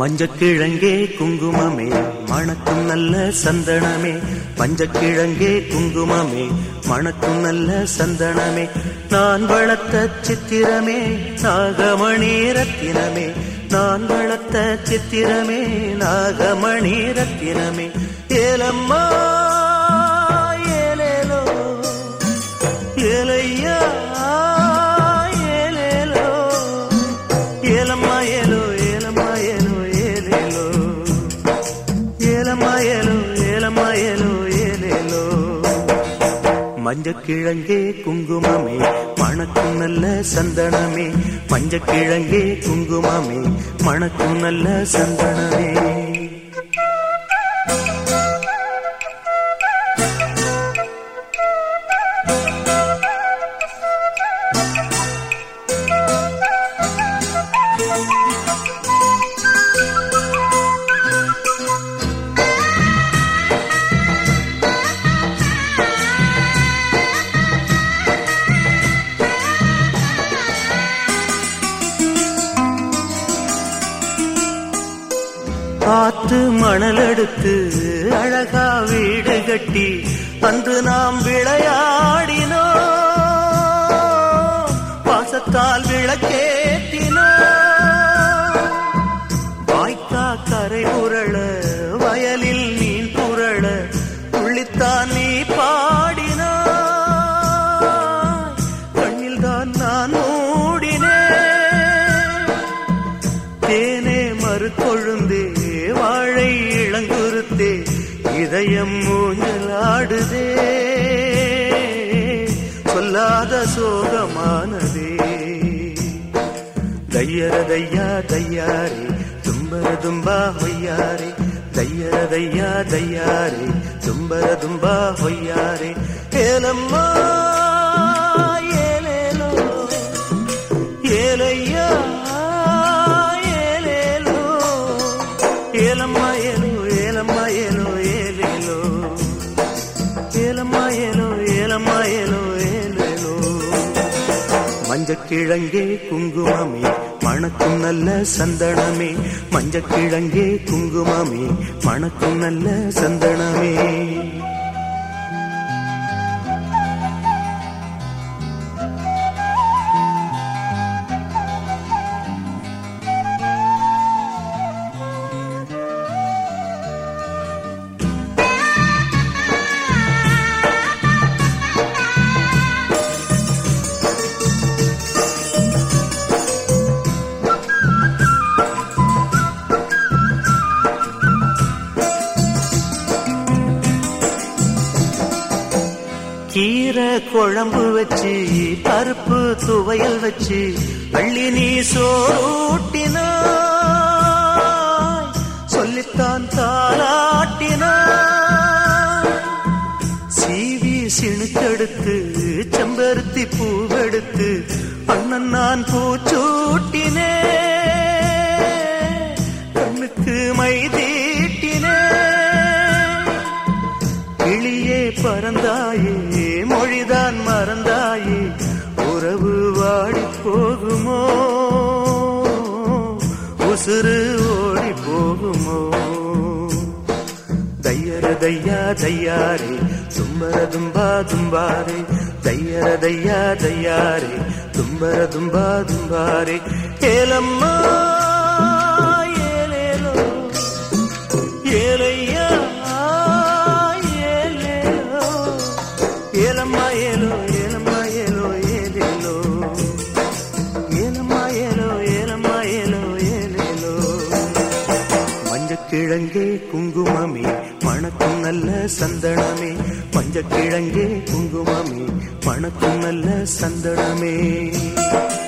மஞ்சக்கிழங்கே குங்குமமே மணக்கும் நல்ல சந்தனமே, மஞ்சக்கிழங்கே குங்குமமே மணக்கும் நல்ல சந்தனமே, நான் வளர்த்த சித்திரமே நாகமணி ரத்தினமே, நான் வளர்த்த சித்திரமே நாகமணி ரத்தினமே, ஏலம்மா ஏலேலோ ஏலையா ஏலேலோ, ஏலம்மா ஏலோ ஏலம்மா ஏலோ ஏலேலோ, ஏலம்மா ஏலோ ஏலம்மா ஏலோ ஏலேலோ. மஞ்சக்கிழங்கே குங்குமமே மணக்கும் நல்ல சந்தனமே, மஞ்சக்கிழங்கே குங்குமமே மணக்கும் நல்ல சந்தனமே. காத்து மணல் எடுத்து அழகா வீடு கட்டி அன்று நாம் விளையாடினோம், பாசத்தால் விளக்கேற்றினோம், வாய்க்கா கரை புரள வயலில் மீன் புரள துள்ளித்தான் நீ பாடினாய், கண்ணில் தான் நான் மூடினேன், தேனே மறுக்கொழுந்தே வாழை இளங்குருத்தே இதயம் மூஞ்சலாடுதே, சொல்லாத சோகமானதே, தையர தையா தையாரே தும்பர தும்பா ஹொய்யாரே, தையர தையா தையாரே தும்பர தும்பா ஹொய்யாரே, ஏலம்மா ஏலேலோ ஏலையா ஏலம்மா ஏலோ ஏலம்மா ஏலோ ஏலேலோ, ஏலம்மா ஏலோ ஏலம்மா ஏலோ ஏலேலோ. மஞ்சக்கிழங்கே குங்குமமே மணக்கும் நல்ல சந்தனமே, மஞ்சக்கிழங்கே குங்குமமே மணக்கும் நல்ல சந்தனமே. கீரை குழம்பு வச்சு பருப்பு துவையல் வச்சு அள்ளி நீ சோறூட்டினாய், சொல்லித்தான் தாலாட்டினாய், சீவி சிணுக்கெடுத்து செம்பருத்தி பூவெடுத்து அண்ணன் நான் பூச்சூட்டினே, கண்ணுக்கு மை தீட்டினே, கிளியே பறந்தாயே மொழிதான் மறந்தாயே, உறவு வாடி போகுமோ உசுறு ஓடி போகுமோ, தையர தையா தையாரே தும்பர தும்பா தும்பாரே, தையர தையா தையாரே தும்பர தும்பா தும்பாரே, ஏலம்மா ஏலேலோ ஏலையா ஏலம்மா ஏலோ ஏலம்மா ஏலோ ஏலேலோ, ஏலம்மா ஏலோ ஏலம்மா ஏலோ ஏலேலோ. மஞ்சக்கிழங்கே குங்குமமே மணக்கும் நல்ல சந்தனமே, மஞ்சக்கிழங்கே குங்குமமே மணக்கும் நல்ல சந்தனமே.